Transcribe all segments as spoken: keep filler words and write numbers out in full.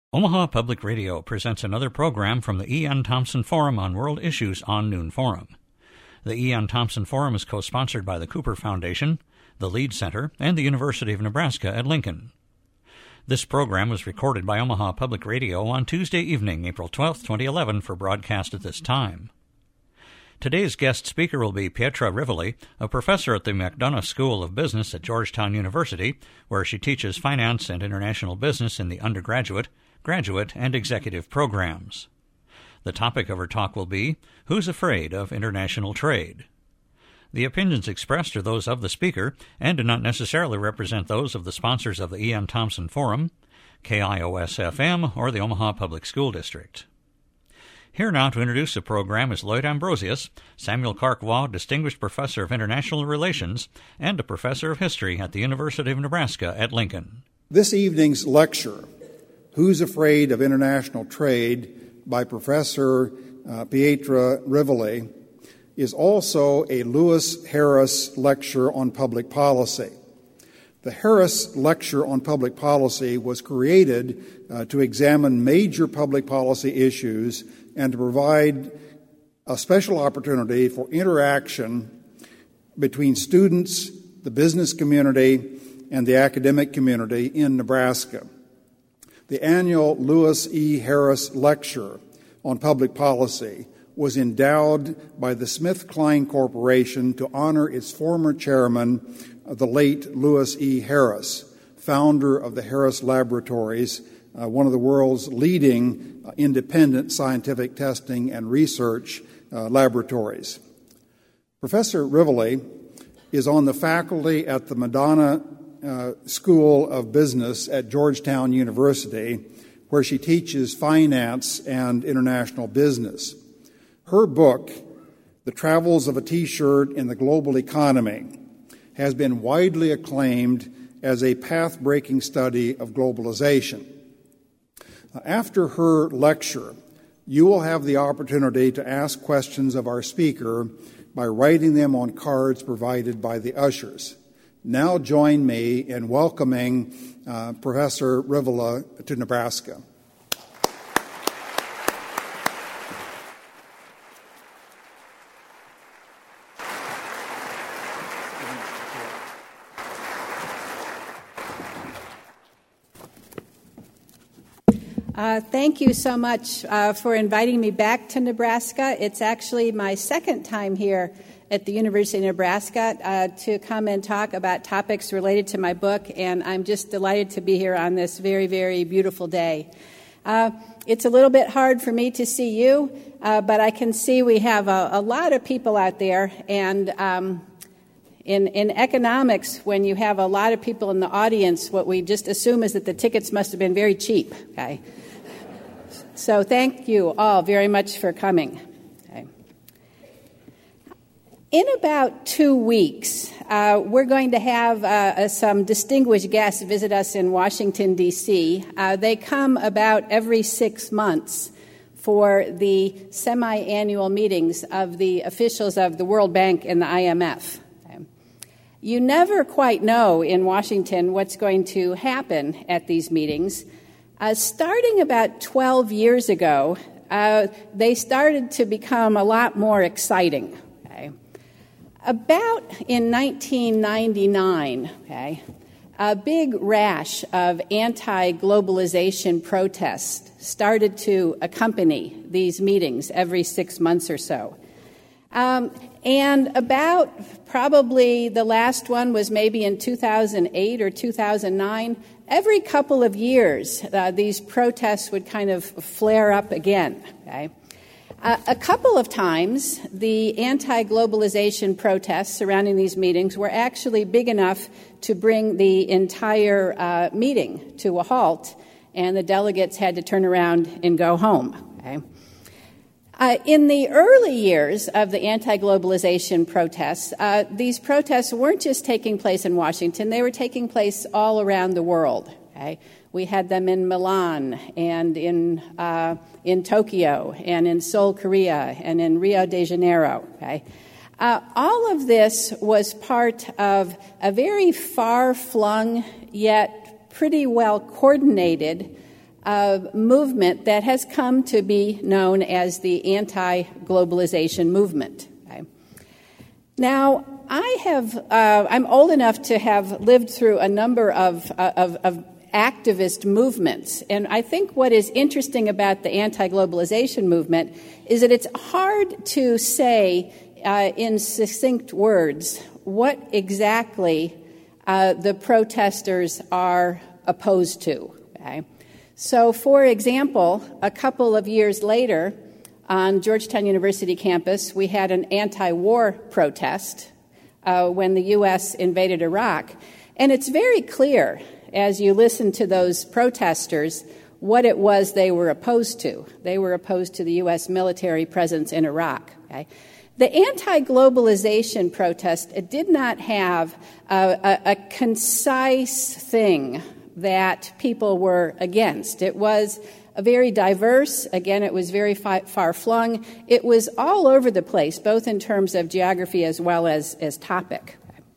Omaha Public Radio presents another program from the E N. Thompson Forum on World Issues on Noon Forum. The E N. Thompson Forum is co-sponsored by the Cooper Foundation, the Lead Center, and the University of Nebraska at Lincoln. This program was recorded by Omaha Public Radio on Tuesday evening, April twelfth, twenty eleven, for broadcast at this time. Today's guest speaker will be Pietra Rivoli, a professor at the McDonough School of Business at Georgetown University, where she teaches finance and international business in the undergraduate, graduate, and executive programs. The topic of her talk will be, Who's Afraid of International Trade? The opinions expressed are those of the speaker and do not necessarily represent those of the sponsors of the E N. Thompson Forum, K I O S F M, or the Omaha Public School District. Here now to introduce the program is Lloyd Ambrosius, Samuel Clark Waugh Distinguished Professor of International Relations and a Professor of History at the University of Nebraska at Lincoln. This evening's lecture, Who's Afraid of International Trade, by Professor uh, Pietra Rivoli, is also a Lewis Harris Lecture on Public Policy. The Harris Lecture on Public Policy was created uh, to examine major public policy issues and to provide a special opportunity for interaction between students, the business community, and the academic community in Nebraska. The annual Lewis E. Harris Lecture on Public Policy was endowed by the SmithKline Corporation to honor its former chairman, the late Lewis E. Harris, founder of the Harris Laboratories, uh, one of the world's leading uh, independent scientific testing and research uh, laboratories. Professor Rivoli is on the faculty at the McDonough Uh, School of Business at Georgetown University, where she teaches finance and international business. Her book, The Travels of a T-Shirt in the Global Economy, has been widely acclaimed as a path-breaking study of globalization. After her lecture, you will have the opportunity to ask questions of our speaker by writing them on cards provided by the ushers. Now join me in welcoming uh, Professor Rivoli to Nebraska. Uh, thank you so much uh, for inviting me back to Nebraska. It's actually my second time here at the University of Nebraska uh, to come and talk about topics related to my book, and I'm just delighted to be here on this very, very beautiful day. Uh, it's a little bit hard for me to see you, uh, but I can see we have a, a lot of people out there, and um, in, in economics, when you have a lot of people in the audience, what we just assume is that the tickets must have been very cheap, okay? So thank you all very much for coming. In about two weeks, uh, we're going to have uh, some distinguished guests visit us in Washington, D C Uh, they come about every six months for the semi-annual meetings of the officials of the World Bank and the I M F. Okay. You never quite know in Washington what's going to happen at these meetings. Uh, starting about twelve years ago, uh, they started to become a lot more exciting. Okay. About in nineteen ninety-nine, okay, a big rash of anti-globalization protests started to accompany these meetings every six months or so. Um, and about probably the last one was maybe in two thousand eight or two thousand nine. Every couple of years, uh, these protests would kind of flare up again, okay? Uh, a couple of times, the anti-globalization protests surrounding these meetings were actually big enough to bring the entire uh, meeting to a halt, and the delegates had to turn around and go home. Okay? Uh, in the early years of the anti-globalization protests, uh, these protests weren't just taking place in Washington, they were taking place all around the world. Okay? We had them in Milan and in uh, in Tokyo and in Seoul, Korea, and in Rio de Janeiro. Okay? Uh, all of this was part of a very far-flung yet pretty well coordinated uh, movement that has come to be known as the anti-globalization movement. Okay? Now, I have, uh, I'm old enough to have lived through a number of, uh, of, of activist movements, and I think what is interesting about the anti-globalization movement is that it's hard to say uh, in succinct words what exactly uh, the protesters are opposed to. Okay? So, for example, a couple of years later, on Georgetown University campus, we had an anti-war protest uh, when the U S invaded Iraq. And it's very clear, as you listen to those protesters, what it was they were opposed to. They were opposed to the U S military presence in Iraq. Okay? The anti-globalization protest, it did not have a, a, a concise thing that people were against. It was a very diverse, again, it was very fi- far-flung. It was all over the place, both in terms of geography as well as, as topic.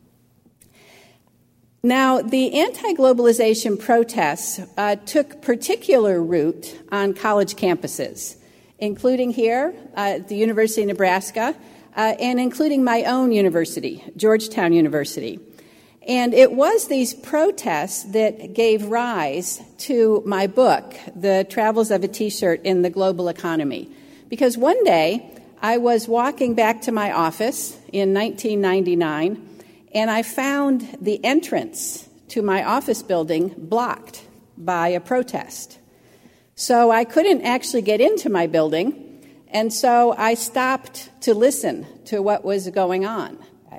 Now, the anti-globalization protests uh, took particular root on college campuses, including here uh, at the University of Nebraska, uh, and including my own university, Georgetown University. And it was these protests that gave rise to my book, The Travels of a T-Shirt in the Global Economy. Because one day, I was walking back to my office in nineteen ninety-nine, and I found the entrance to my office building blocked by a protest. So I couldn't actually get into my building, and so I stopped to listen to what was going on.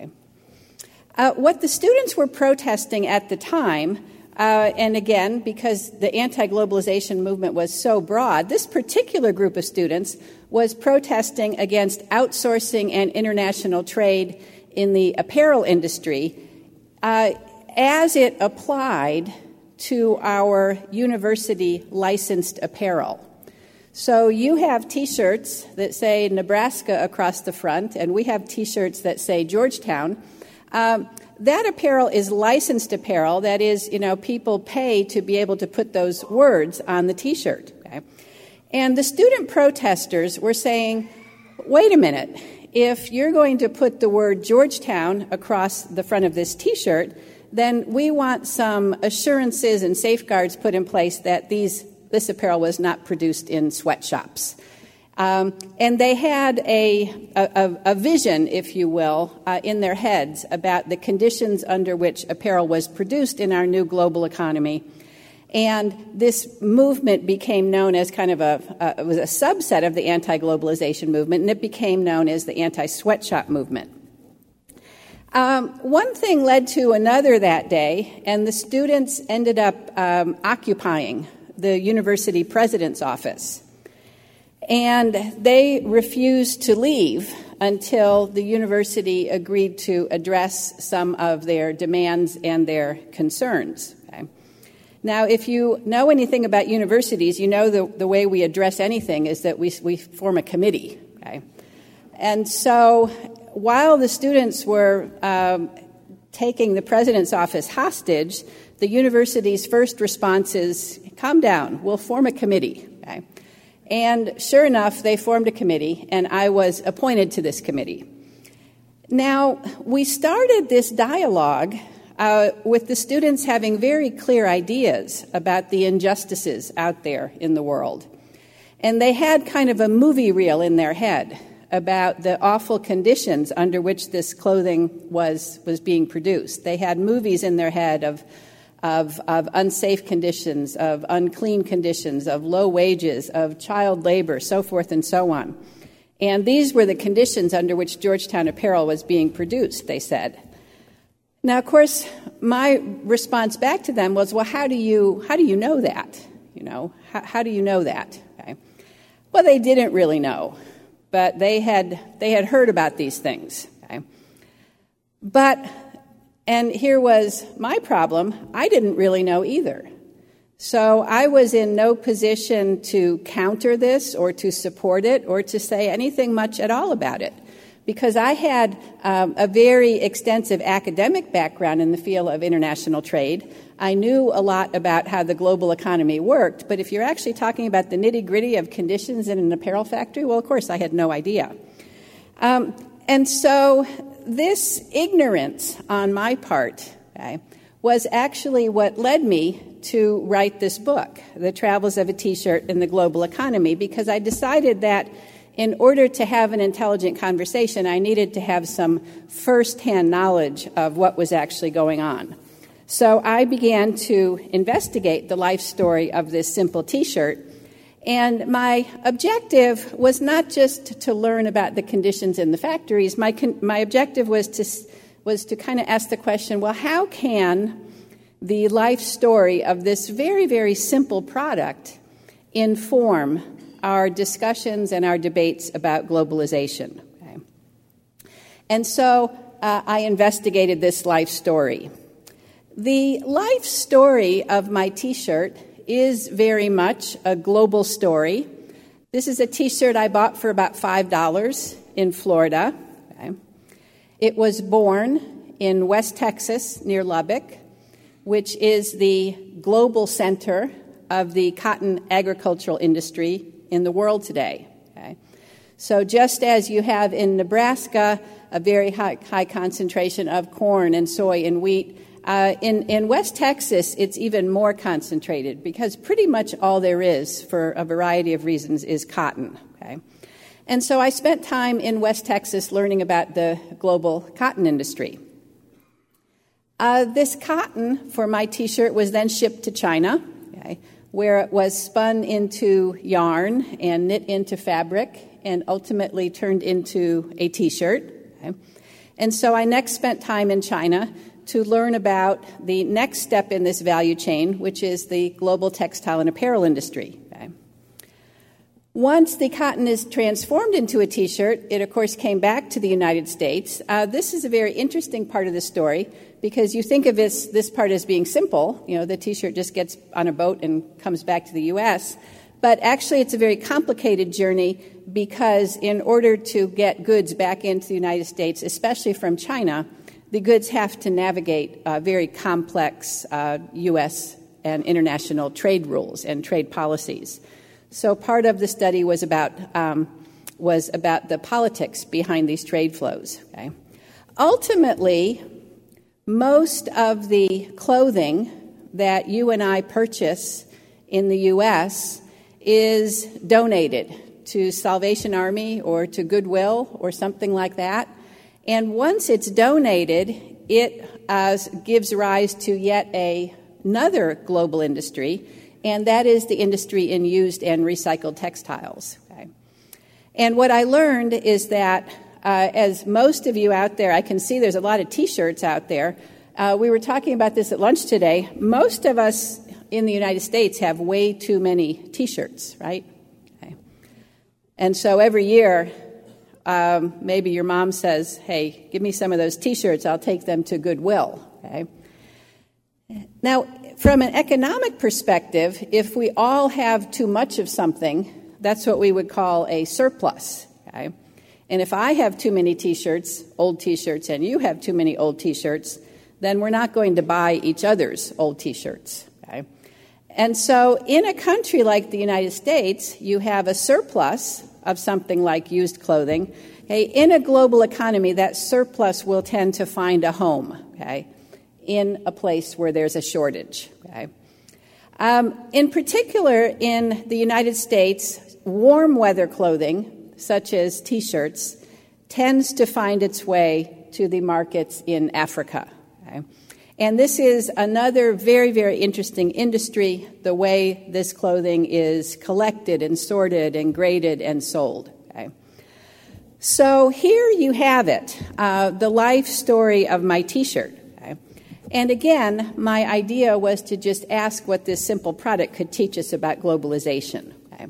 Uh, what the students were protesting at the time, uh, and again, because the anti-globalization movement was so broad, this particular group of students was protesting against outsourcing and international trade in the apparel industry uh, as it applied to our university licensed apparel. So you have T-shirts that say Nebraska across the front, and we have T-shirts that say Georgetown. Um, that apparel is licensed apparel. That is, you know, people pay to be able to put those words on the T-shirt. Okay? And the student protesters were saying, wait a minute, if you're going to put the word Georgetown across the front of this T-shirt, then we want some assurances and safeguards put in place that these this apparel was not produced in sweatshops. Um, and they had a, a, a vision, if you will, uh, in their heads about the conditions under which apparel was produced in our new global economy. And this movement became known as kind of a, uh, it was a subset of the anti-globalization movement, and it became known as the anti-sweatshop movement. Um, one thing led to another that day, and the students ended up um, occupying the university president's office. And they refused to leave until the university agreed to address some of their demands and their concerns. Okay? Now, if you know anything about universities, you know the, the way we address anything is that we, we form a committee. Okay? And so while the students were um, taking the president's office hostage, the university's first response is, calm down, we'll form a committee. Okay? And sure enough, they formed a committee, and I was appointed to this committee. Now, we started this dialogue uh, with the students having very clear ideas about the injustices out there in the world. And they had kind of a movie reel in their head about the awful conditions under which this clothing was, was being produced. They had movies in their head of Of, of unsafe conditions, of unclean conditions, of low wages, of child labor, so forth and so on. And these were the conditions under which Georgetown apparel was being produced, they said. Now, of course, my response back to them was, well, how do you how do you know that? You know, how, how do you know that? Okay. Well, they didn't really know, but they had they had heard about these things. Okay. But And here was my problem. I didn't really know either. So I was in no position to counter this or to support it or to say anything much at all about it, because I had um, a very extensive academic background in the field of international trade. I knew a lot about how the global economy worked, but if you're actually talking about the nitty-gritty of conditions in an apparel factory, well, of course, I had no idea. Um, and so this ignorance on my part, okay, was actually what led me to write this book, The Travels of a T-Shirt in the Global Economy, because I decided that in order to have an intelligent conversation, I needed to have some first-hand knowledge of what was actually going on. So I began to investigate the life story of this simple T-shirt, and my objective was not just to learn about the conditions in the factories. My con- my objective was to was to kind of ask the question, well, how can the life story of this very, very simple product inform our discussions and our debates about globalization? Okay. And so uh, I investigated this life story. The life story of my T-shirt is very much a global story. This is a T-shirt I bought for about five dollars in Florida. Okay. It was born in West Texas near Lubbock, which is the global center of the cotton agricultural industry in the world today. Okay. So just as you have in Nebraska a very high, high concentration of corn and soy and wheat, Uh, in, in West Texas, it's even more concentrated because pretty much all there is, for a variety of reasons, is cotton. Okay? And so I spent time in West Texas learning about the global cotton industry. Uh, this cotton for my T-shirt was then shipped to China, okay, where it was spun into yarn and knit into fabric and ultimately turned into a T-shirt. Okay? And so I next spent time in China to learn about the next step in this value chain, which is the global textile and apparel industry. Okay. Once the cotton is transformed into a T-shirt, it, of course, came back to the United States. Uh, this is a very interesting part of the story because you think of this, this part as being simple. You know, the T-shirt just gets on a boat and comes back to the U S But actually, it's a very complicated journey because in order to get goods back into the United States, especially from China, the goods have to navigate uh, very complex uh, U S and international trade rules and trade policies. So part of the study was about um, was about the politics behind these trade flows. Okay? Ultimately, most of the clothing that you and I purchase in the U S is donated to Salvation Army or to Goodwill or something like that. And once it's donated, it uh, gives rise to yet a, another global industry, and that is the industry in used and recycled textiles. Okay? And what I learned is that, uh, as most of you out there, I can see there's a lot of T-shirts out there. Uh, we were talking about this at lunch today. Most of us in the United States have way too many T-shirts, right? Okay. And so every year, Um, maybe your mom says, hey, give me some of those T-shirts, I'll take them to Goodwill. Okay? Now, from an economic perspective, if we all have too much of something, that's what we would call a surplus. Okay? And if I have too many T-shirts, old T-shirts, and you have too many old T-shirts, then we're not going to buy each other's old T-shirts. Okay? And so in a country like the United States, you have a surplus of something like used clothing. Okay? In a global economy, that surplus will tend to find a home, okay, in a place where there's a shortage. Okay? Um, in particular, in the United States, warm weather clothing, such as T-shirts, tends to find its way to the markets in Africa. Okay? And this is another very, very interesting industry, the way this clothing is collected and sorted and graded and sold. Okay? So here you have it, uh, the life story of my T-shirt. Okay? And again, my idea was to just ask what this simple product could teach us about globalization. Okay?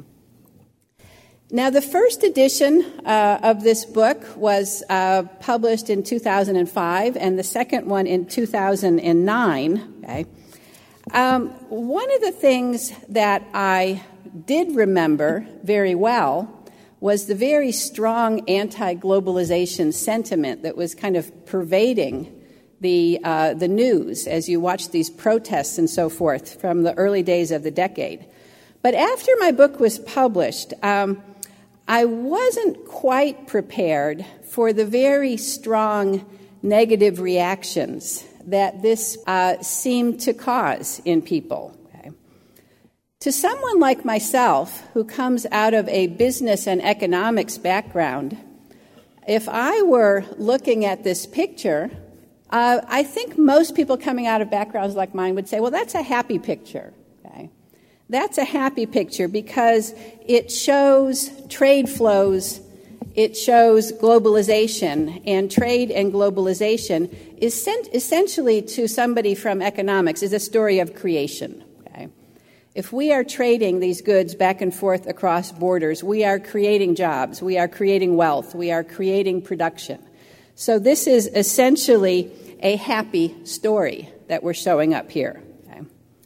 Now, the first edition uh, of this book was uh, published in two thousand five, and the second one in two thousand nine. Okay? Um, one of the things that I did remember very well was the very strong anti-globalization sentiment that was kind of pervading the uh, the news as you watch these protests and so forth from the early days of the decade. But after my book was published, um, I wasn't quite prepared for the very strong negative reactions that this uh, seemed to cause in people. Okay? To someone like myself, who comes out of a business and economics background, if I were looking at this picture, uh, I think most people coming out of backgrounds like mine would say, well, that's a happy picture. Okay? That's a happy picture because it shows trade flows, it shows globalization, and trade and globalization is sent essentially to somebody from economics is a story of creation. Okay? If we are trading these goods back and forth across borders, we are creating jobs, we are creating wealth, we are creating production. So this is essentially a happy story that we're showing up here. Okay?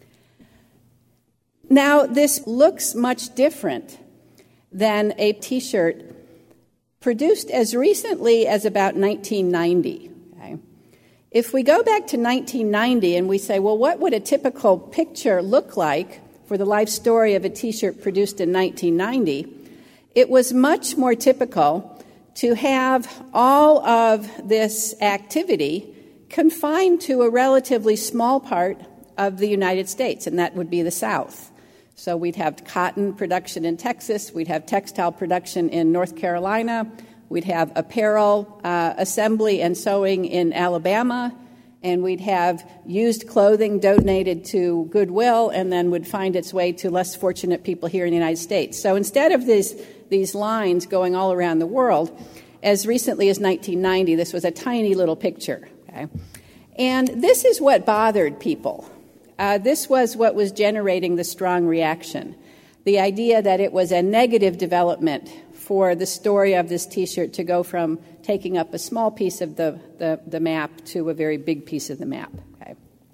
Now, this looks much different than a T-shirt produced as recently as about nineteen ninety. Okay? If we go back to nineteen ninety and we say, well, what would a typical picture look like for the life story of a T-shirt produced in nineteen ninety, it was much more typical to have all of this activity confined to a relatively small part of the United States, and that would be the South. So we'd have cotton production in Texas, we'd have textile production in North Carolina, we'd have apparel uh, assembly and sewing in Alabama, and we'd have used clothing donated to Goodwill and then would find its way to less fortunate people here in the United States. So instead of these, these lines going all around the world, as recently as nineteen ninety, this was a tiny little picture. Okay? And this is what bothered people. Uh, this was what was generating the strong reaction. The idea that it was a negative development for the story of this T-shirt to go from taking up a small piece of the, the, the map to a very big piece of the map. Okay.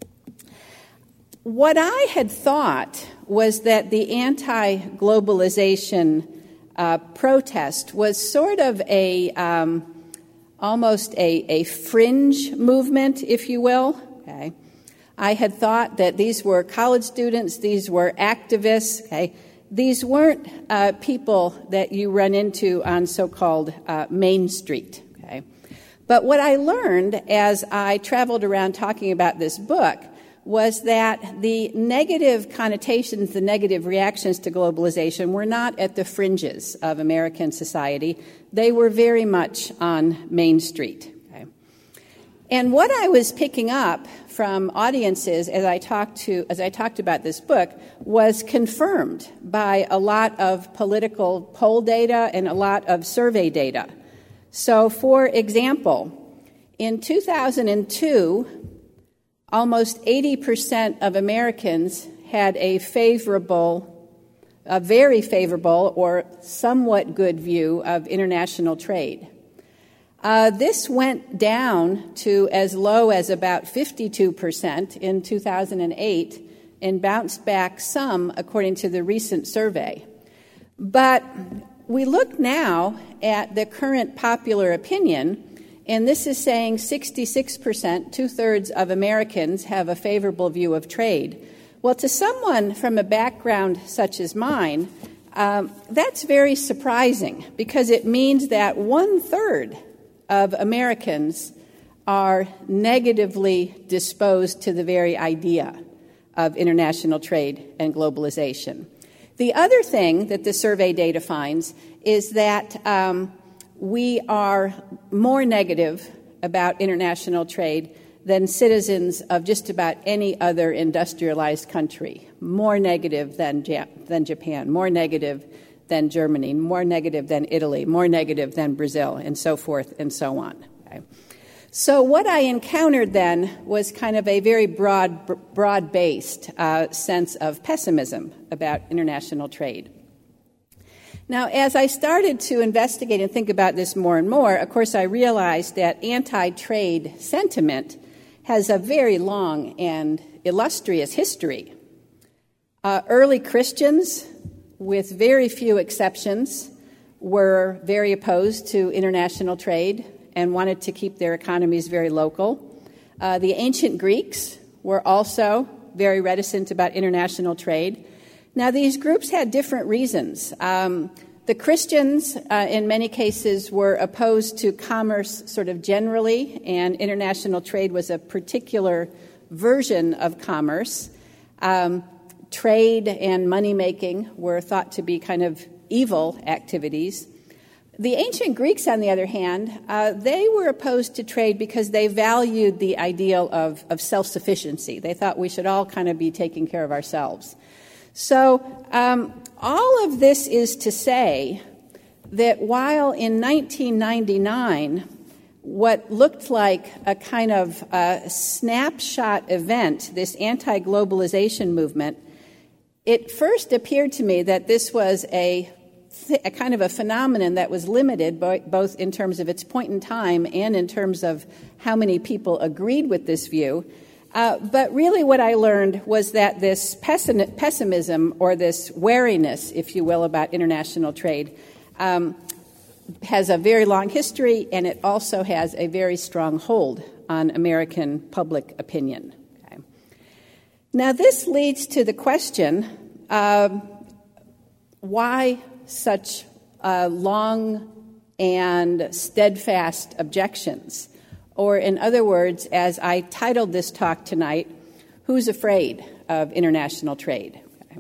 What I had thought was that the anti-globalization uh, protest was sort of a um, almost a, a fringe movement, if you will. Okay. I had thought that these were college students, these were activists, okay? These weren't uh, people that you run into on so-called uh, Main Street, okay? But what I learned as I traveled around talking about this book was that the negative connotations, the negative reactions to globalization were not at the fringes of American society. They were very much on Main Street. And what I was picking up from audiences as I talked to as I talked about this book was confirmed by a lot of political poll data and a lot of survey data. So, for example, in two thousand two, almost eighty percent of Americans had a favorable, a very favorable or somewhat good view of international trade. Uh, this went down to as low as about fifty-two percent in two thousand eight and bounced back some according to the recent survey. But we look now at the current popular opinion, and this is saying sixty-six percent, two-thirds of Americans have a favorable view of trade. Well, to someone from a background such as mine, um, that's very surprising because it means that one-third of Americans are negatively disposed to the very idea of international trade and globalization. The other thing that the survey data finds is that um, we are more negative about international trade than citizens of just about any other industrialized country, more negative than, Jap- than Japan, more negative than Germany, more negative than Italy, more negative than Brazil, and so forth and so on. Okay. So what I encountered then was kind of a very broad, broad-based uh, sense of pessimism about international trade. Now, as I started to investigate and think about this more and more, of course, I realized that anti-trade sentiment has a very long and illustrious history. Uh, early Christians, with very few exceptions, were very opposed to international trade and wanted to keep their economies very local. Uh, the ancient Greeks were also very reticent about international trade. Now, these groups had different reasons. Um, the Christians, uh, in many cases, were opposed to commerce sort of generally, and international trade was a particular version of commerce. Um, trade and money-making were thought to be kind of evil activities. The ancient Greeks, on the other hand, uh, they were opposed to trade because they valued the ideal of, of self-sufficiency. They thought we should all kind of be taking care of ourselves. So um, all of this is to say that while in nineteen ninety-nine, what looked like a kind of uh, snapshot event, this anti-globalization movement, it first appeared to me that this was a, th- a kind of a phenomenon that was limited bo- both in terms of its point in time and in terms of how many people agreed with this view. Uh, but really what I learned was that this pessim- pessimism or this wariness, if you will, about international trade um, has a very long history, and it also has a very strong hold on American public opinion. Okay. Now, this leads to the question, uh, why such uh, long and steadfast objections? Or in other words, as I titled this talk tonight, who's afraid of international trade? Okay.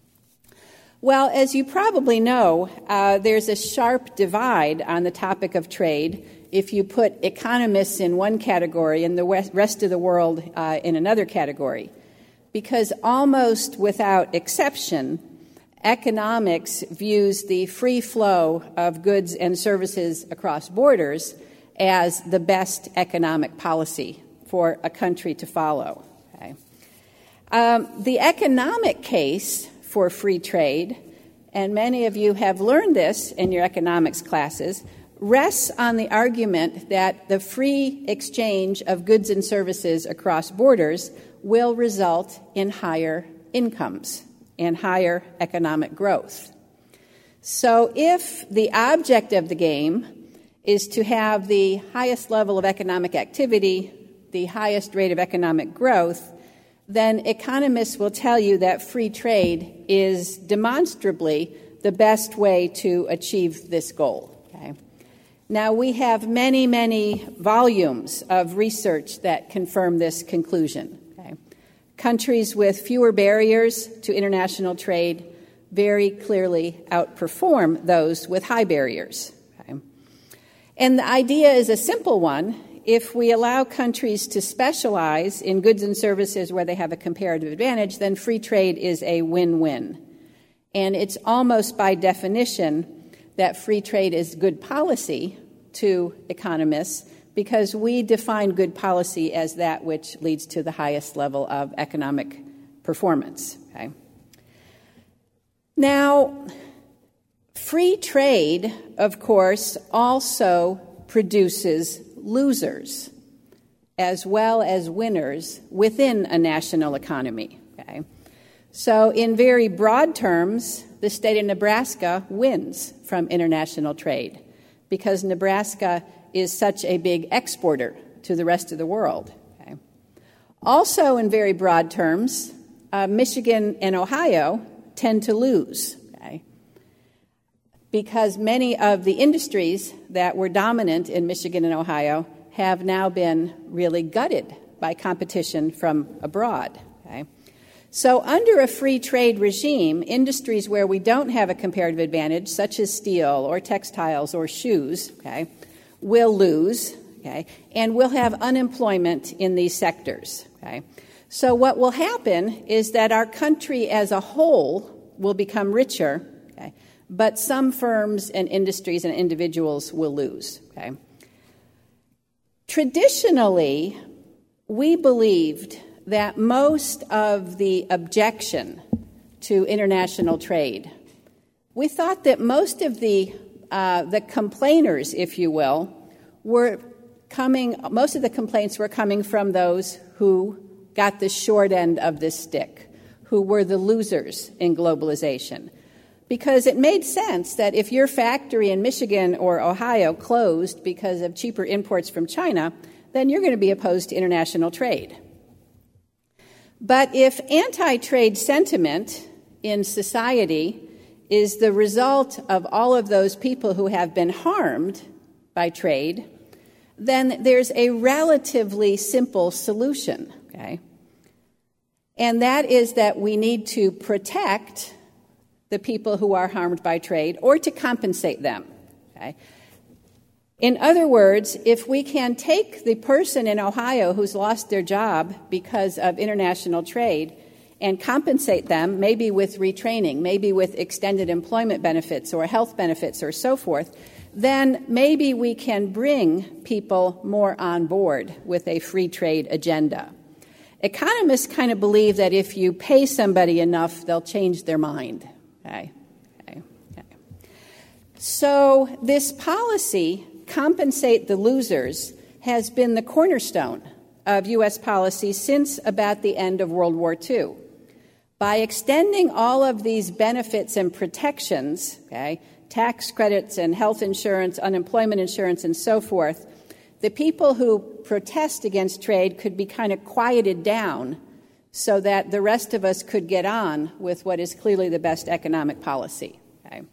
Well, as you probably know, uh, there's a sharp divide on the topic of trade if you put economists in one category and the rest of the world uh, in another category. Because almost without exception, economics views the free flow of goods and services across borders as the best economic policy for a country to follow. Okay. Um, the economic case for free trade, and many of you have learned this in your economics classes, rests on the argument that the free exchange of goods and services across borders will result in higher incomes and higher economic growth. So if the object of the game is to have the highest level of economic activity, the highest rate of economic growth, then economists will tell you that free trade is demonstrably the best way to achieve this goal. Okay? Now, we have many, many volumes of research that confirm this conclusion. Okay? Countries with fewer barriers to international trade very clearly outperform those with high barriers. And the idea is a simple one. If we allow countries to specialize in goods and services where they have a comparative advantage, then free trade is a win-win. And it's almost by definition that free trade is good policy to economists because we define good policy as that which leads to the highest level of economic performance. Okay? Now, free trade, of course, also produces losers as well as winners within a national economy. Okay? So in very broad terms, the state of Nebraska wins from international trade because Nebraska is such a big exporter to the rest of the world. Okay? Also in very broad terms, uh, Michigan and Ohio tend to lose. Because many of the industries that were dominant in Michigan and Ohio have now been really gutted by competition from abroad. Okay? So under a free trade regime, industries where we don't have a comparative advantage, such as steel or textiles or shoes, okay, will lose, okay, and we'll have unemployment in these sectors. Okay? So what will happen is that our country as a whole will become richer, okay, but some firms and industries and individuals will lose. Okay? Traditionally, we believed that most of the objection to international trade, we thought that most of the uh, the complainers, if you will, were coming. Most of the complaints were coming from those who got the short end of this stick, who were the losers in globalization. Because it made sense that if your factory in Michigan or Ohio closed because of cheaper imports from China, then you're going to be opposed to international trade. But if anti-trade sentiment in society is the result of all of those people who have been harmed by trade, then there's a relatively simple solution, okay? And that is that we need to protect the people who are harmed by trade or to compensate them, okay? In other words, if we can take the person in Ohio who's lost their job because of international trade and compensate them, maybe with retraining, maybe with extended employment benefits or health benefits or so forth, then maybe we can bring people more on board with a free trade agenda. Economists kind of believe that if you pay somebody enough, they'll change their mind. Okay? Okay. Okay. So this policy, compensate the losers, has been the cornerstone of U S policy since about the end of World War Two. By extending all of these benefits and protections, okay, tax credits and health insurance, unemployment insurance, and so forth, the people who protest against trade could be kind of quieted down so that the rest of us could get on with what is clearly the best economic policy. Okay?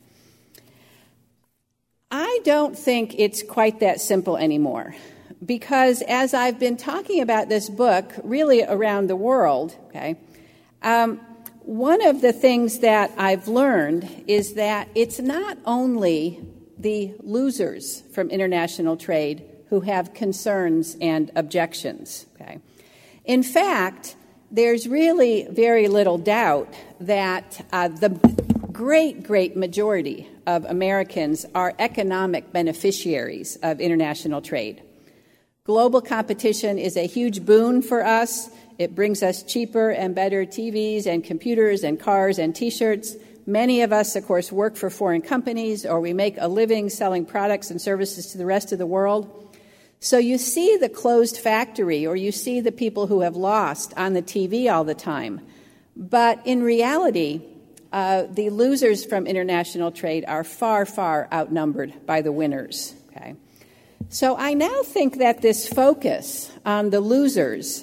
I don't think it's quite that simple anymore, because as I've been talking about this book really around the world, okay, um, one of the things that I've learned is that it's not only the losers from international trade who have concerns and objections. Okay? In fact, there's really very little doubt that uh, the great, great majority of Americans are economic beneficiaries of international trade. Global competition is a huge boon for us. It brings us cheaper and better T Vs and computers and cars and T-shirts. Many of us, of course, work for foreign companies, or we make a living selling products and services to the rest of the world. So you see the closed factory, or you see the people who have lost on the T V all the time. But in reality, uh, the losers from international trade are far, far outnumbered by the winners. Okay? So I now think that this focus on the losers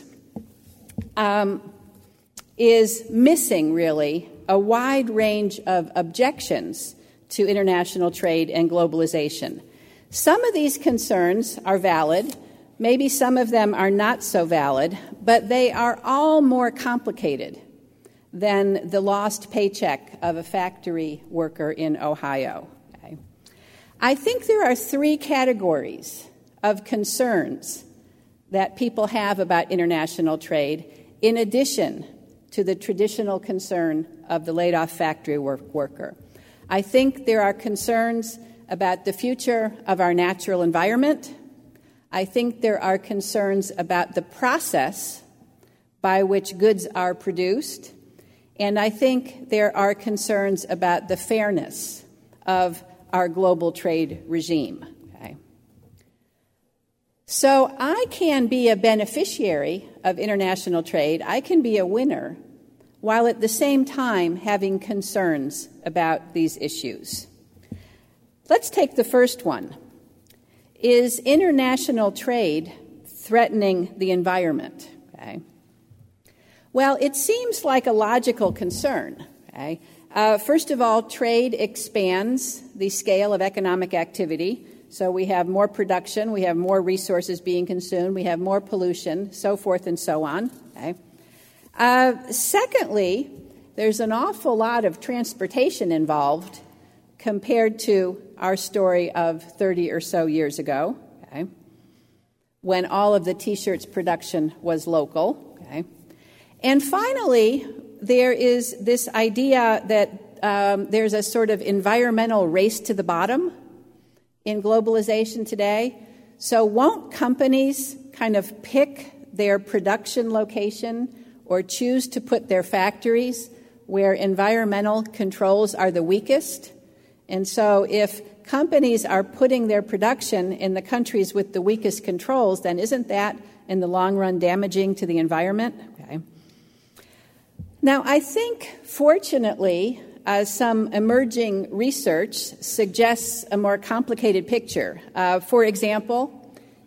um, is missing, really, a wide range of objections to international trade and globalization. Some of these concerns are valid. Maybe some of them are not so valid, but they are all more complicated than the lost paycheck of a factory worker in Ohio. Okay? I think there are three categories of concerns that people have about international trade, in addition to the traditional concern of the laid-off factory work- worker. I think there are concerns about the future of our natural environment. I think there are concerns about the process by which goods are produced. And I think there are concerns about the fairness of our global trade regime. Okay? So I can be a beneficiary of international trade. I can be a winner, while at the same time having concerns about these issues. Let's take the first one. Is international trade threatening the environment? Okay. Well, it seems like a logical concern. Okay. Uh, first of all, trade expands the scale of economic activity. So we have more production, we have more resources being consumed, we have more pollution, so forth and so on. Okay. Uh, secondly, there's an awful lot of transportation involved compared to our story of thirty or so years ago, okay, when all of the T-shirts production was local. Okay. And finally, there is this idea that um, there's a sort of environmental race to the bottom in globalization today. So won't companies kind of pick their production location or choose to put their factories where environmental controls are the weakest? And so if companies are putting their production in the countries with the weakest controls, then isn't that, in the long run, damaging to the environment? Okay. Now, I think, fortunately, uh, some emerging research suggests a more complicated picture. Uh, for example,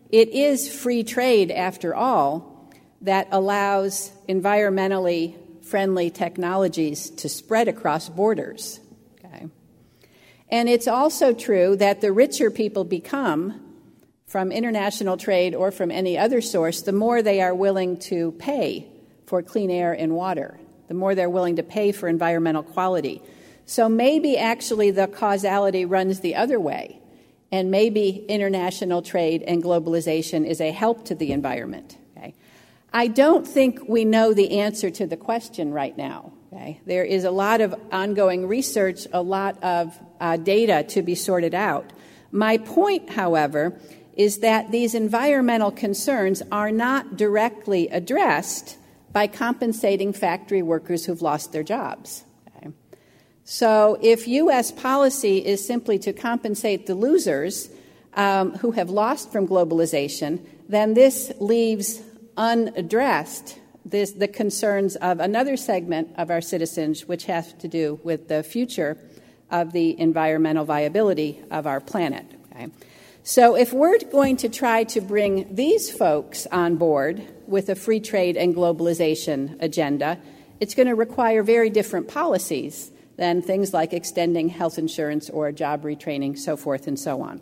It is free trade, after all, that allows environmentally friendly technologies to spread across borders. Okay? And it's also true that the richer people become from international trade or from any other source, the more they are willing to pay for clean air and water, the more they're willing to pay for environmental quality. So maybe actually the causality runs the other way, and maybe international trade and globalization is a help to the environment. Okay? I don't think we know the answer to the question right now. Okay? There is a lot of ongoing research, a lot of uh, data to be sorted out. My point, however, is that these environmental concerns are not directly addressed by compensating factory workers who've lost their jobs. Okay? So if U S policy is simply to compensate the losers um, who have lost from globalization, then this leaves unaddressed this, the concerns of another segment of our citizens, which has to do with the future of the environmental viability of our planet. Okay? So if we're going to try to bring these folks on board with a free trade and globalization agenda, it's going to require very different policies than things like extending health insurance or job retraining, so forth and so on.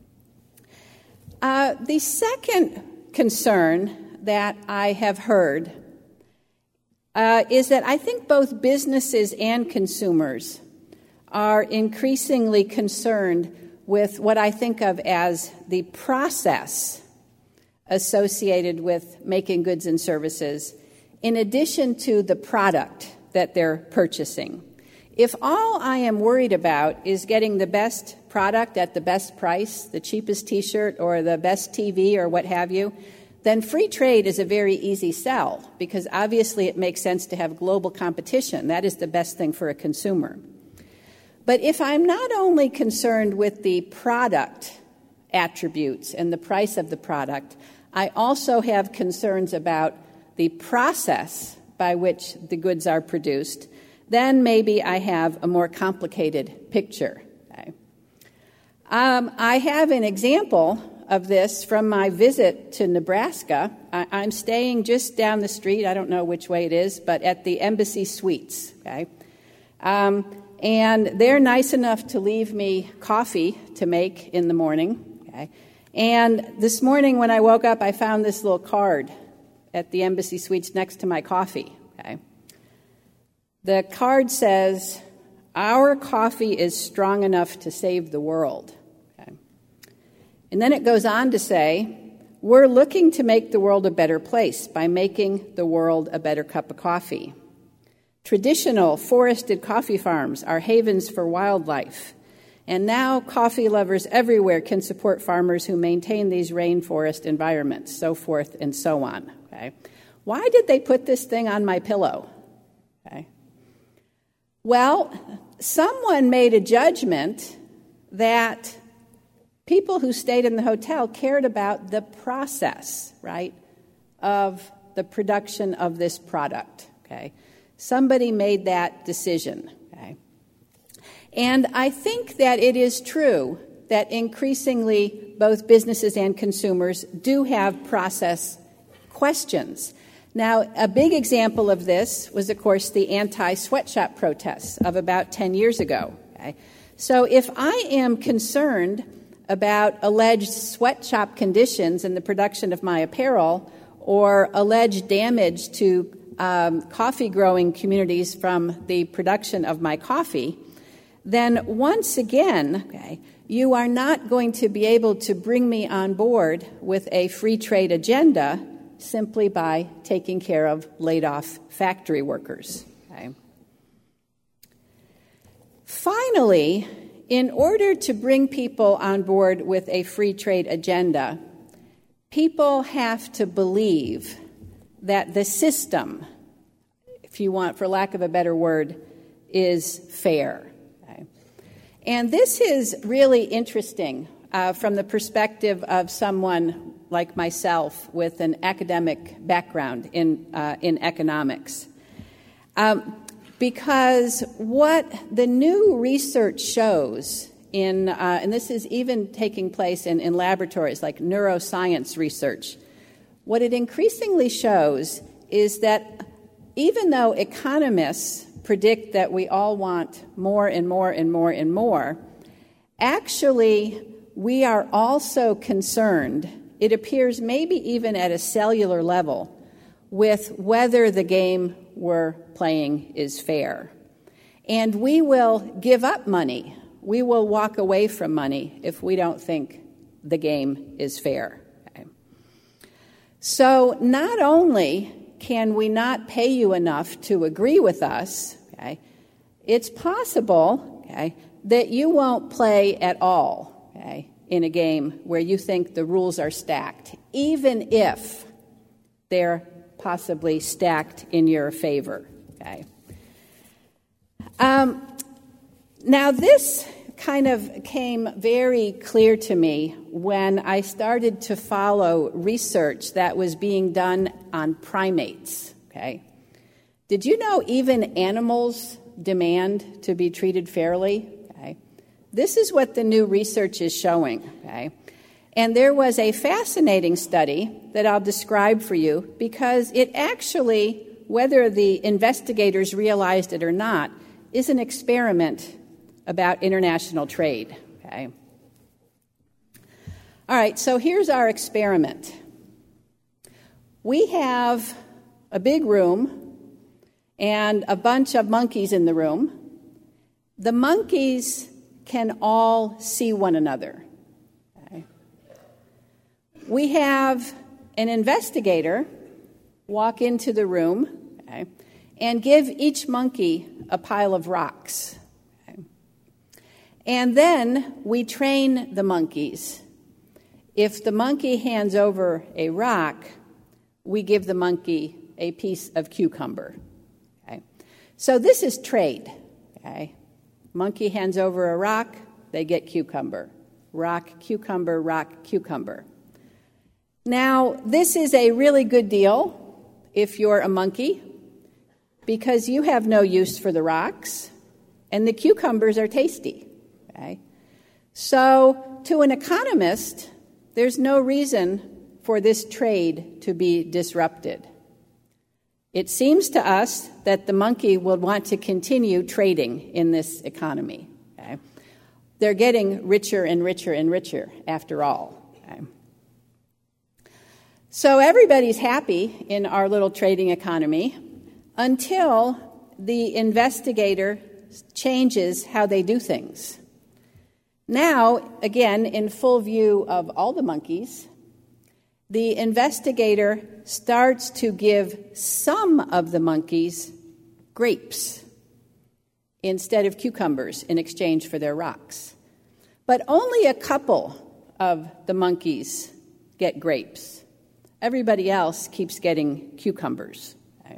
Uh, the second concern that I have heard uh, is that I think both businesses and consumers are increasingly concerned with what I think of as the process associated with making goods and services, in addition to the product that they're purchasing. If all I am worried about is getting the best product at the best price, the cheapest T-shirt or the best T V or what have you, then free trade is a very easy sell, because obviously it makes sense to have global competition. That is the best thing for a consumer. But if I'm not only concerned with the product attributes and the price of the product, I also have concerns about the process by which the goods are produced, then maybe I have a more complicated picture. Okay? Um, I have an example of this from my visit to Nebraska. I, I'm staying just down the street, I don't know which way it is, but at the Embassy Suites. Okay? Um, And they're nice enough to leave me coffee to make in the morning. Okay? And this morning when I woke up, I found this little card at the Embassy Suites next to my coffee. Okay? The card says, "Our coffee is strong enough to save the world." Okay? And then it goes on to say, "We're looking to make the world a better place by making the world a better cup of coffee. Traditional forested coffee farms are havens for wildlife, and now coffee lovers everywhere can support farmers who maintain these rainforest environments," so forth and so on. Okay? Why did they put this thing on my pillow? Okay? Well, someone made a judgment that people who stayed in the hotel cared about the process, right, of the production of this product. Okay? Somebody made that decision. Okay? And I think that it is true that increasingly both businesses and consumers do have process questions. Now, a big example of this was, of course, the anti-sweatshop protests of about ten years ago. Okay? So if I am concerned about alleged sweatshop conditions in the production of my apparel or alleged damage to Um, coffee-growing communities from the production of my coffee, then once again, okay, you are not going to be able to bring me on board with a free trade agenda simply by taking care of laid-off factory workers. Okay? Finally, in order to bring people on board with a free trade agenda, people have to believe that the system, if you want, for lack of a better word, is fair. Okay? And this is really interesting uh, from the perspective of someone like myself with an academic background in, uh, in economics. Um, because what the new research shows in, uh, and this is even taking place in, in laboratories like neuroscience research. What it increasingly shows is that even though economists predict that we all want more and more and more and more, actually we are also concerned, it appears maybe even at a cellular level, with whether the game we're playing is fair. And we will give up money. We will walk away from money if we don't think the game is fair. Okay? So not only can we not pay you enough to agree with us, okay, it's possible, okay, that you won't play at all, okay, in a game where you think the rules are stacked, even if they're possibly stacked in your favor. Okay. Um, now, this kind of came very clear to me when I started to follow research that was being done on primates. Okay. Did you know even animals demand to be treated fairly? Okay. This is what the new research is showing. Okay. And there was a fascinating study that I'll describe for you because it actually, whether the investigators realized it or not, is an experiment about international trade. Okay. All right, so here's our experiment. We have a big room and a bunch of monkeys in the room. The monkeys can all see one another. Okay. We have an investigator walk into the room, okay, and give each monkey a pile of rocks. Okay. And then we train the monkeys. If the monkey hands over a rock, we give the monkey a piece of cucumber. Okay. So this is trade. Okay. Monkey hands over a rock, they get cucumber. Rock, cucumber, rock, cucumber. Now, this is a really good deal if you're a monkey because you have no use for the rocks and the cucumbers are tasty. Okay? So, to an economist, there's no reason for this trade to be disrupted. It seems to us that the monkey will want to continue trading in this economy. Okay? They're getting richer and richer and richer after all. Okay? So everybody's happy in our little trading economy until the investigator changes how they do things. Now, again, in full view of all the monkeys, the investigator starts to give some of the monkeys grapes instead of cucumbers in exchange for their rocks. But only a couple of the monkeys get grapes. Everybody else keeps getting cucumbers. Okay.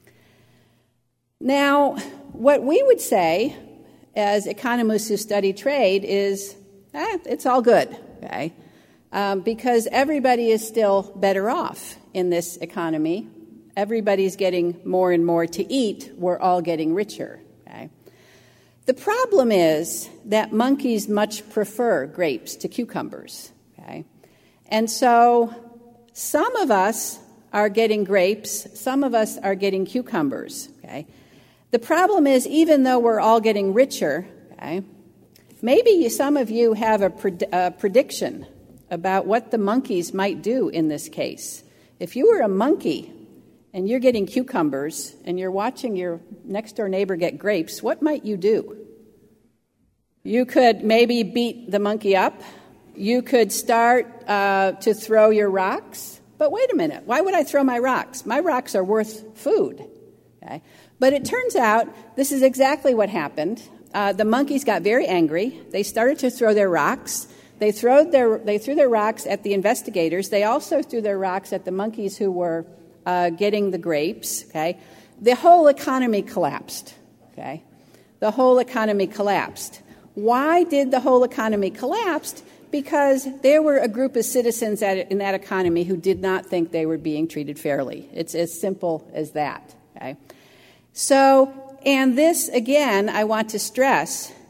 Now, what we would say as economists who study trade is, eh, it's all good, okay? Um, because everybody is still better off in this economy. Everybody's getting more and more to eat. We're all getting richer. Okay? The problem is that monkeys much prefer grapes to cucumbers. Okay? And so some of us are getting grapes. Some of us are getting cucumbers. Okay? The problem is, even though we're all getting richer, okay, maybe you, some of you have a, pred- a prediction about what the monkeys might do in this case. If you were a monkey and you're getting cucumbers and you're watching your next-door neighbor get grapes, what might you do? You could maybe beat the monkey up. You could start uh, to throw your rocks. But wait a minute, why would I throw my rocks? My rocks are worth food. Okay? But it turns out this is exactly what happened. Uh, the monkeys got very angry. They started to throw their rocks. They, throwed their, they threw their rocks at the investigators. They also threw their rocks at the monkeys who were uh, getting the grapes. Okay, the whole economy collapsed. Okay, the whole economy collapsed. Why did the whole economy collapse? Because there were a group of citizens at, in that economy who did not think they were being treated fairly. It's as simple as that. Okay, so and this again, I want to stress,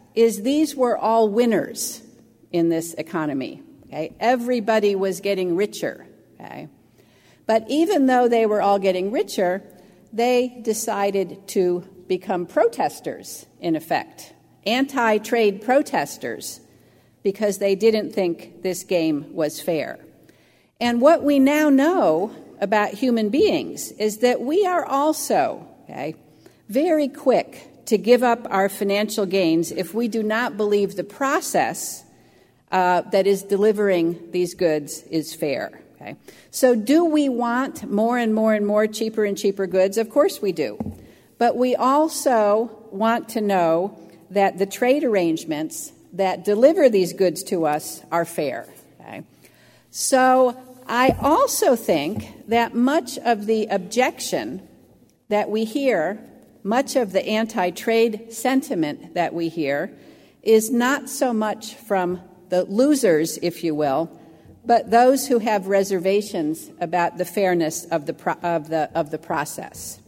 is these were all winners in this economy. Okay? Everybody was getting richer. Okay? But even though they were all getting richer, they decided to become protesters, in effect, anti-trade protesters, because they didn't think this game was fair. And what we now know about human beings is that we are also, okay, very quick to give up our financial gains if we do not believe the process uh, that is delivering these goods is fair. Okay? So do we want more and more and more cheaper and cheaper goods? Of course we do. But we also want to know that the trade arrangements that deliver these goods to us are fair. Okay? So I also think that much of the objection that we hear, much of the anti-trade sentiment that we hear, is not so much from the losers, if you will, but those who have reservations about the fairness of the pro- of the of the process.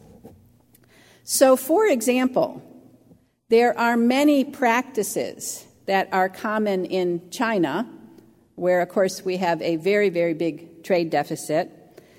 So, for example, there are many practices that are common in China, where, of course, we have a very, very big trade deficit,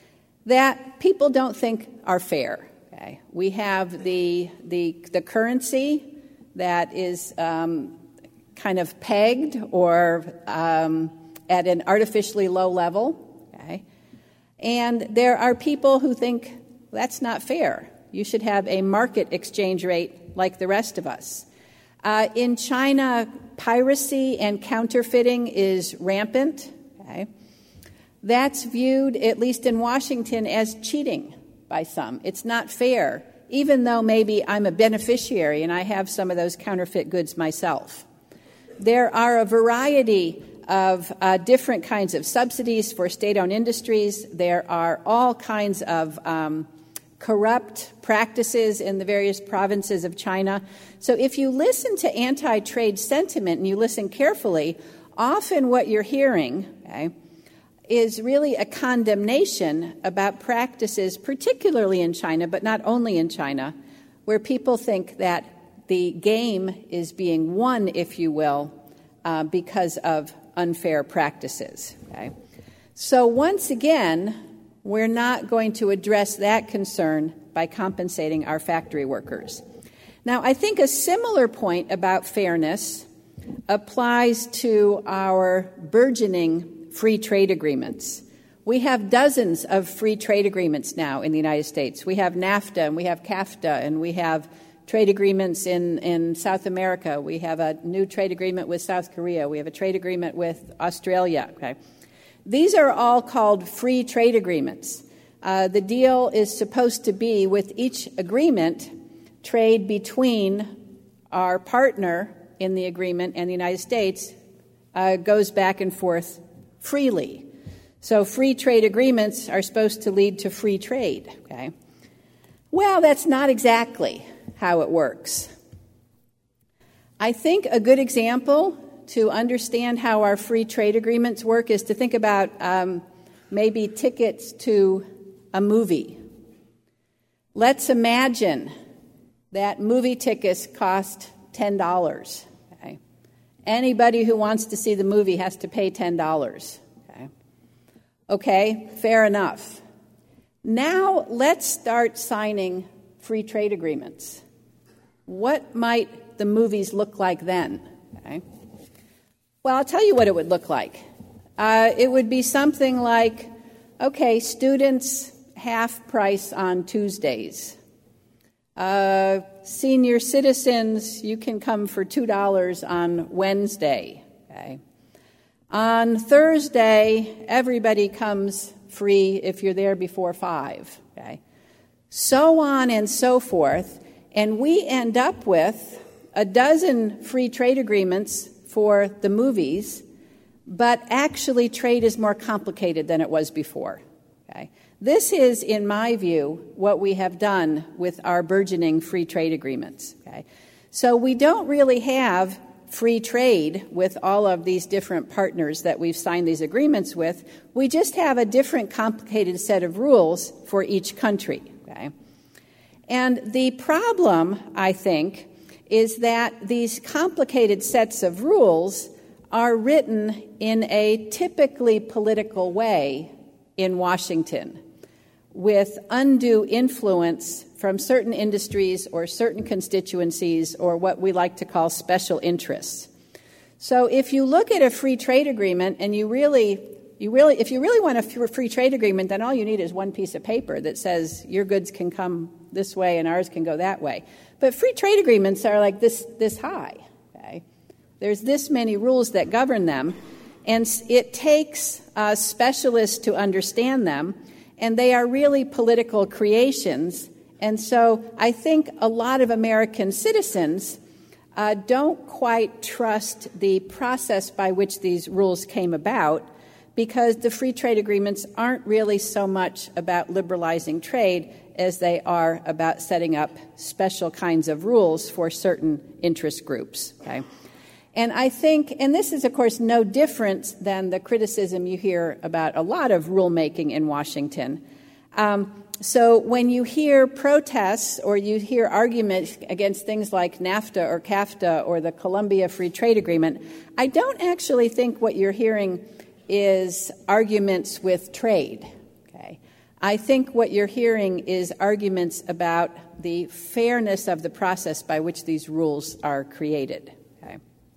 that people don't think are fair. Okay? We have the the the currency that is um, kind of pegged or um, at an artificially low level, okay? And there are people who think that's not fair. You should have a market exchange rate like the rest of us. Uh, in China, piracy and counterfeiting is rampant, okay? That's viewed, at least in Washington, as cheating by some. It's not fair, even though maybe I'm a beneficiary and I have some of those counterfeit goods myself. There are a variety of uh, different kinds of subsidies for state-owned industries. There are all kinds of um, corrupt practices in the various provinces of China. So if you listen to anti-trade sentiment and you listen carefully, often what you're hearing, okay, is really a condemnation about practices, particularly in China, but not only in China, where people think that the game is being won, if you will, uh, because of unfair practices. Okay? So once again, we're not going to address that concern by compensating our factory workers. Now, I think a similar point about fairness applies to our burgeoning free trade agreements. We have dozens of free trade agreements now in the United States. We have NAFTA, and we have CAFTA, and we have trade agreements in, in South America. We have a new trade agreement with South Korea. We have a trade agreement with Australia. Okay. These are all called free trade agreements. Uh, the deal is supposed to be, with each agreement, trade between our partner in the agreement and the United States uh, goes back and forth freely. So free trade agreements are supposed to lead to free trade. Okay. Well, that's not exactly how it works. I think a good example to understand how our free trade agreements work is to think about um, maybe tickets to a movie. Let's imagine that movie tickets cost ten dollars. Okay? Anybody who wants to see the movie has to pay ten dollars. Okay? Okay, fair enough. Now let's start signing free trade agreements. What might the movies look like then? Okay. Well, I'll tell you what it would look like. Uh, it would be something like, okay, students half price on Tuesdays. Uh, senior citizens, you can come for two dollars on Wednesday. Okay. On Thursday, everybody comes free if you're there before five. Okay. So on and so forth. And we end up with a dozen free trade agreements for the movies, but actually trade is more complicated than it was before. Okay? This is, in my view, what we have done with our burgeoning free trade agreements. Okay? So we don't really have free trade with all of these different partners that we've signed these agreements with. We just have a different complicated set of rules for each country. Okay? And the problem, I think, is that these complicated sets of rules are written in a typically political way in Washington, with undue influence from certain industries or certain constituencies or what we like to call special interests. So if you look at a free trade agreement and you really, you really, if you really want a free trade agreement, then all you need is one piece of paper that says your goods can come this way and ours can go that way. But free trade agreements are like this, this high. Okay? There's this many rules that govern them, and it takes uh, specialists to understand them, and they are really political creations. And so I think a lot of American citizens uh, don't quite trust the process by which these rules came about, because the free trade agreements aren't really so much about liberalizing trade as they are about setting up special kinds of rules for certain interest groups. Okay? And I think, and this is, of course, no different than the criticism you hear about a lot of rulemaking in Washington. Um, so when you hear protests or you hear arguments against things like NAFTA or CAFTA or the Colombia Free Trade Agreement, I don't actually think what you're hearing is arguments with trade. Okay? I think what you're hearing is arguments about the fairness of the process by which these rules are created. Okay?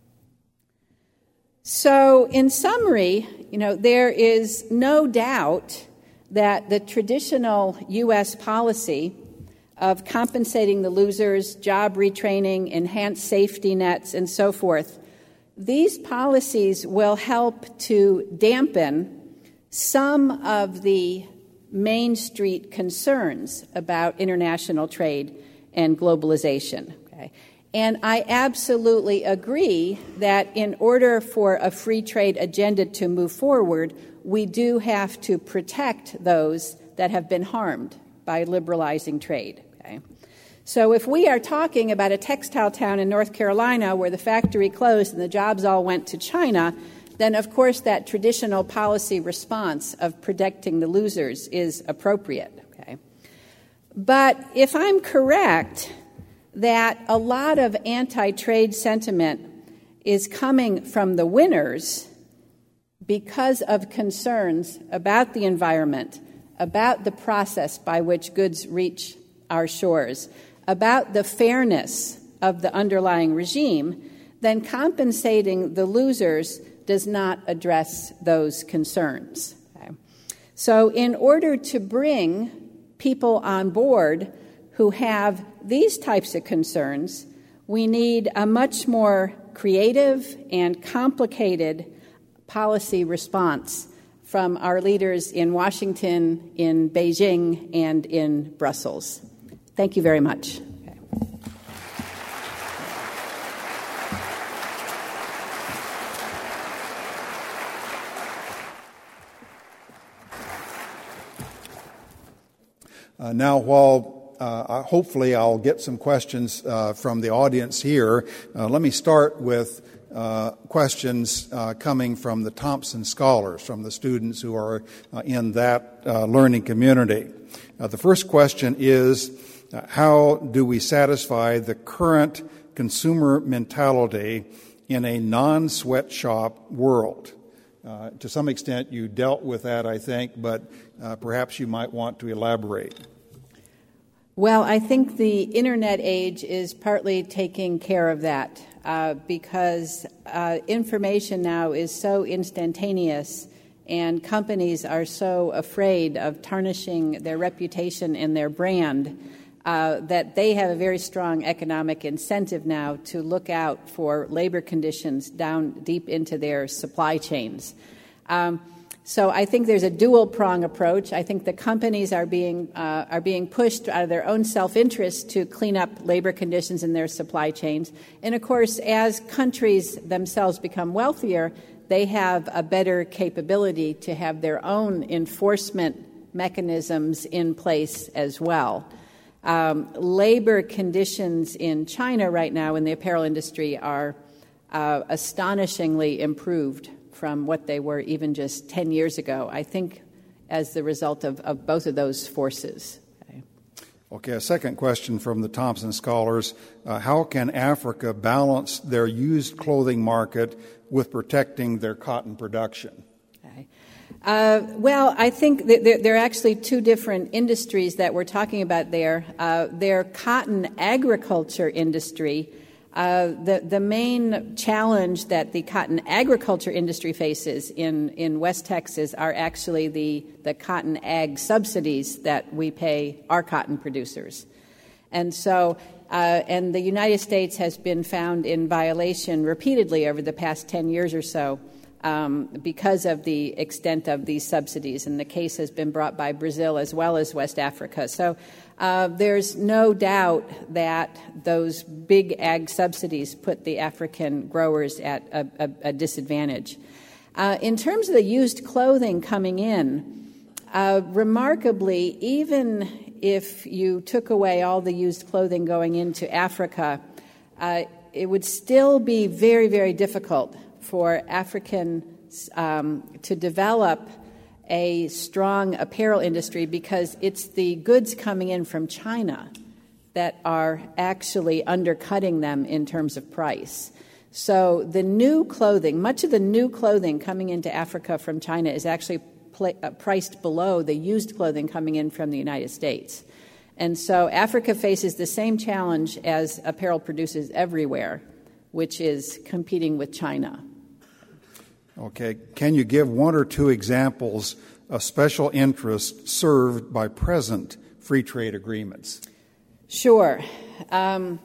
So, in summary, you know, there is no doubt that the traditional U S policy of compensating the losers, job retraining, enhanced safety nets, and so forth, these policies will help to dampen some of the Main Street concerns about international trade and globalization. Okay? And I absolutely agree that in order for a free trade agenda to move forward, we do have to protect those that have been harmed by liberalizing trade. Okay? So if we are talking about a textile town in North Carolina where the factory closed and the jobs all went to China, then of course that traditional policy response of protecting the losers is appropriate. Okay? But if I'm correct that a lot of anti-trade sentiment is coming from the winners because of concerns about the environment, about the process by which goods reach our shores, about the fairness of the underlying regime, then compensating the losers does not address those concerns. Okay? So in order to bring people on board who have these types of concerns, we need a much more creative and complicated policy response from our leaders in Washington, in Beijing, and in Brussels. Thank you very much. Okay. Uh, now, while uh, hopefully I'll get some questions uh, from the audience here, uh, let me start with Uh, questions uh, coming from the Thompson Scholars, from the students who are uh, in that uh, learning community. Uh, the first question is, uh, how do we satisfy the current consumer mentality in a non-sweatshop world? Uh, to some extent, you dealt with that, I think, but uh, perhaps you might want to elaborate. Well, I think the Internet age is partly taking care of that. Uh, because uh, information now is so instantaneous and companies are so afraid of tarnishing their reputation and their brand uh, that they have a very strong economic incentive now to look out for labor conditions down deep into their supply chains. Um, So I think there's a dual-prong approach. I think the companies are being uh, are being pushed out of their own self-interest to clean up labor conditions in their supply chains. And, of course, as countries themselves become wealthier, they have a better capability to have their own enforcement mechanisms in place as well. Um, labor conditions in China right now in the apparel industry are uh, astonishingly improved from what they were even just ten years ago, I think as the result of, of both of those forces. Okay. Okay, a second question from the Thompson scholars. Uh, how can Africa balance their used clothing market with protecting their cotton production? Okay. Uh, well, I think that there, there are actually two different industries that we're talking about there. Uh, their cotton agriculture industry, uh, the, the main challenge that the cotton agriculture industry faces in, in West Texas are actually the, the cotton ag subsidies that we pay our cotton producers. And so, uh, and the United States has been found in violation repeatedly over the past ten years or so um, because of the extent of these subsidies. And the case has been brought by Brazil as well as West Africa. So uh, there's no doubt that those big ag subsidies put the African growers at a, a, a disadvantage. Uh, in terms of the used clothing coming in, uh, remarkably, even if you took away all the used clothing going into Africa, uh, it would still be very, very difficult for Africans um, to develop a strong apparel industry because it's the goods coming in from China that are actually undercutting them in terms of price. So the new clothing, much of the new clothing coming into Africa from China is actually pl- uh, priced below the used clothing coming in from the United States. And so Africa faces the same challenge as apparel producers everywhere, which is competing with China. Okay. Can you give one or two examples of special interests served by present free trade agreements? Sure. Um,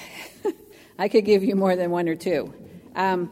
I could give you more than one or two. Um,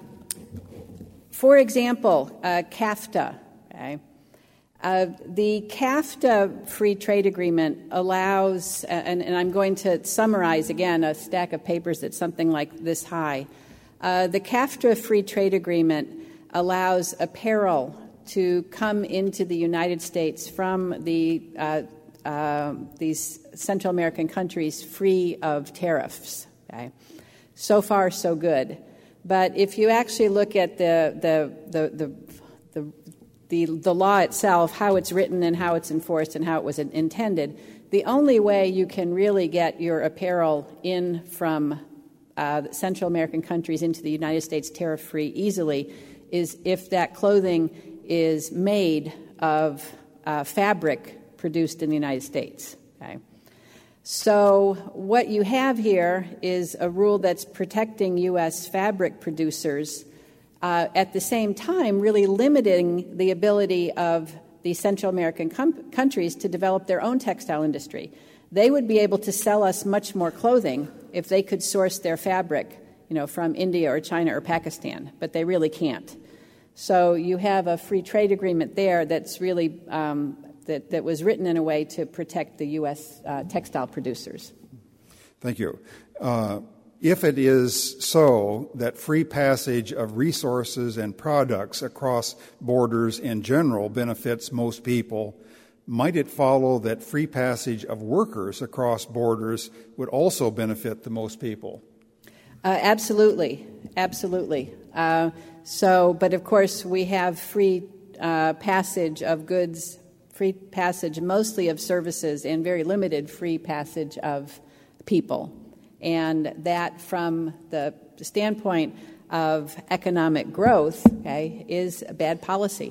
for example, uh, CAFTA. Okay? Uh, the CAFTA free trade agreement allows, uh, and, and I'm going to summarize again a stack of papers that's something like this high. Uh, the CAFTA free trade agreement allows apparel to come into the United States from the uh, uh, these Central American countries free of tariffs. Okay? So far, so good. But if you actually look at the the the the, the The, the law itself, how it's written and how it's enforced and how it was intended, the only way you can really get your apparel in from uh, Central American countries into the United States tariff-free easily is if that clothing is made of uh, fabric produced in the United States. Okay? So what you have here is a rule that's protecting U S fabric producers Uh, at the same time, really limiting the ability of the Central American com- countries to develop their own textile industry. They would be able to sell us much more clothing if they could source their fabric, you know, from India or China or Pakistan, but they really can't. So you have a free trade agreement there that's really um, that, that was written in a way to protect the U S uh, textile producers. Thank you. Uh, If it is so that free passage of resources and products across borders in general benefits most people, might it follow that free passage of workers across borders would also benefit the most people? Uh, absolutely, absolutely. Uh, so, but of course, we have free uh, passage of goods, free passage mostly of services, and very limited free passage of people. And that, from the standpoint of economic growth, okay, is a bad policy.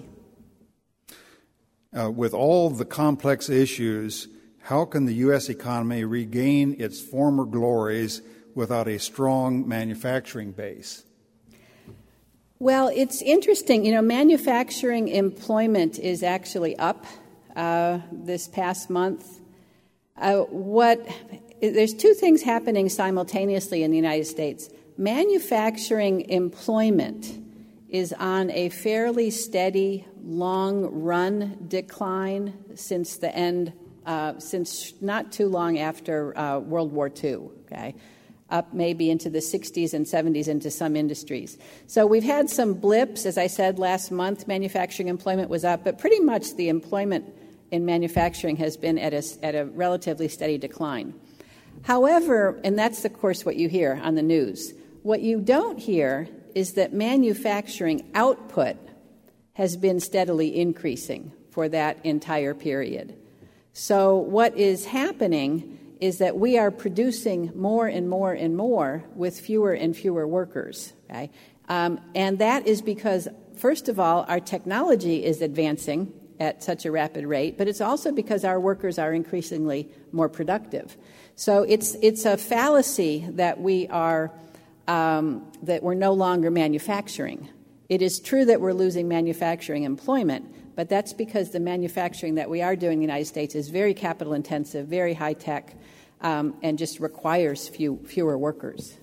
Uh, with all the complex issues, how can the U S economy regain its former glories without a strong manufacturing base? Well, it's interesting. You know, manufacturing employment is actually up uh, this past month. Uh, what... There's two things happening simultaneously in the United States. Manufacturing employment is on a fairly steady, long-run decline since the end, uh, since not too long after uh, World War Two, okay? Up maybe into the sixties and seventies into some industries. So we've had some blips. As I said, last month manufacturing employment was up, but pretty much the employment in manufacturing has been at a, at a relatively steady decline. However, and that's, of course, what you hear on the news, what you don't hear is that manufacturing output has been steadily increasing for that entire period. So what is happening is that we are producing more and more and more with fewer and fewer workers. Okay? Um, and that is because, first of all, our technology is advancing at such a rapid rate, but it's also because our workers are increasingly more productive. So it's it's a fallacy that we are um, that we're no longer manufacturing. It is true that we're losing manufacturing employment, but that's because the manufacturing that we are doing in the United States is very capital intensive, very high tech, um, and just requires few fewer workers.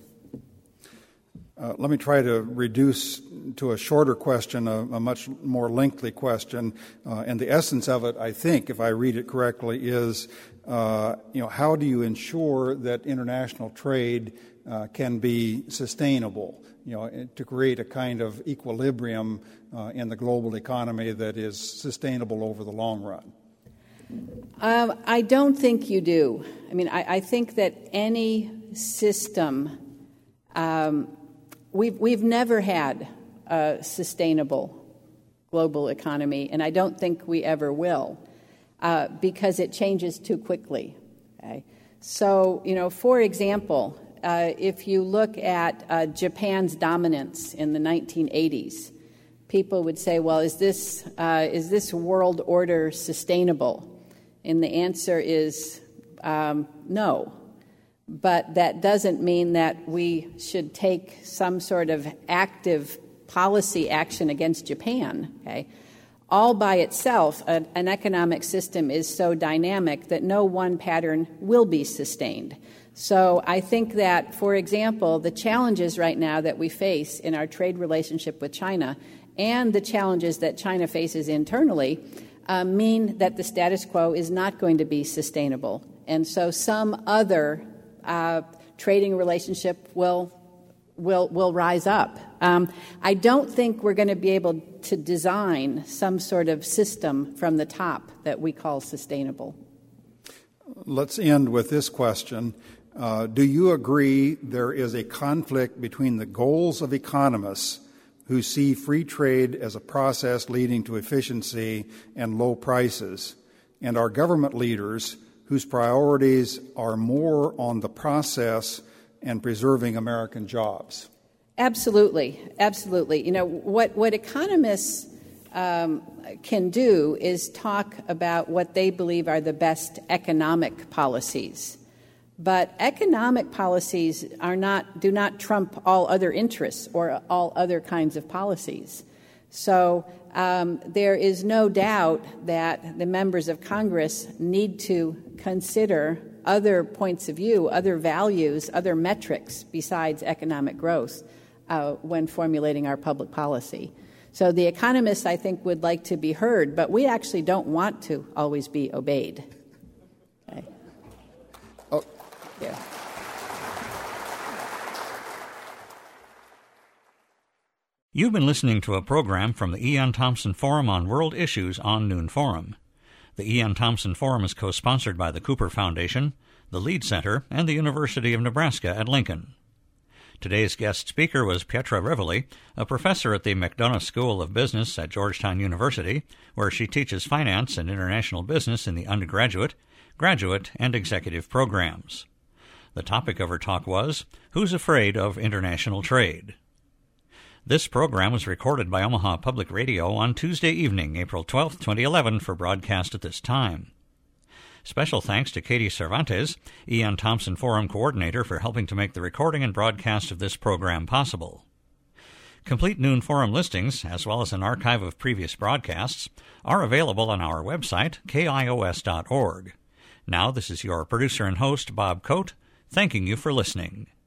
Uh, let me try to reduce to a shorter question, a, a much more lengthy question. Uh, and the essence of it, I think, if I read it correctly, is, uh, you know, how do you ensure that international trade uh, can be sustainable, you know, to create a kind of equilibrium uh, in the global economy that is sustainable over the long run? Um, I don't think you do. I mean, I, I think that any system um, We've, we've never had a sustainable global economy, and I don't think we ever will, uh, because it changes too quickly. Okay? So, you know, for example, uh, if you look at uh, Japan's dominance in the nineteen eighties, people would say, well, is this, uh, is this world order sustainable? And the answer is um, no. But that doesn't mean that we should take some sort of active policy action against Japan. Okay? All by itself, a, an economic system is so dynamic that no one pattern will be sustained. So I think that, for example, the challenges right now that we face in our trade relationship with China and the challenges that China faces internally uh, mean that the status quo is not going to be sustainable. And so some other Uh, trading relationship will will will rise up. Um, I don't think we're going to be able to design some sort of system from the top that we call sustainable. Let's end with this question. Uh, do you agree there is a conflict between the goals of economists who see free trade as a process leading to efficiency and low prices, and our government leaders whose priorities are more on the process and preserving American jobs? Absolutely, absolutely. You know, what, what economists um, can do is talk about what they believe are the best economic policies. But economic policies are not, do not trump all other interests or all other kinds of policies. So um, there is no doubt that the members of Congress need to consider other points of view, other values, other metrics besides economic growth uh, when formulating our public policy. So the economists, I think, would like to be heard, but we actually don't want to always be obeyed. Okay. Oh. Yeah. You've been listening to a program from the Ian Thompson Forum on World Issues on Noon Forum. The Ian Thompson Forum is co-sponsored by the Cooper Foundation, the Lead Center, and the University of Nebraska at Lincoln. Today's guest speaker was Pietra Rivoli, a professor at the McDonough School of Business at Georgetown University, where she teaches finance and international business in the undergraduate, graduate, and executive programs. The topic of her talk was, Who's Afraid of International Trade? This program was recorded by Omaha Public Radio on Tuesday evening, April twelfth, twenty eleven, for broadcast at this time. Special thanks to Katie Cervantes, Ian Thompson Forum Coordinator, for helping to make the recording and broadcast of this program possible. Complete Noon Forum listings, as well as an archive of previous broadcasts, are available on our website, K I O S dot org. Now, this is your producer and host, Bob Coate, thanking you for listening.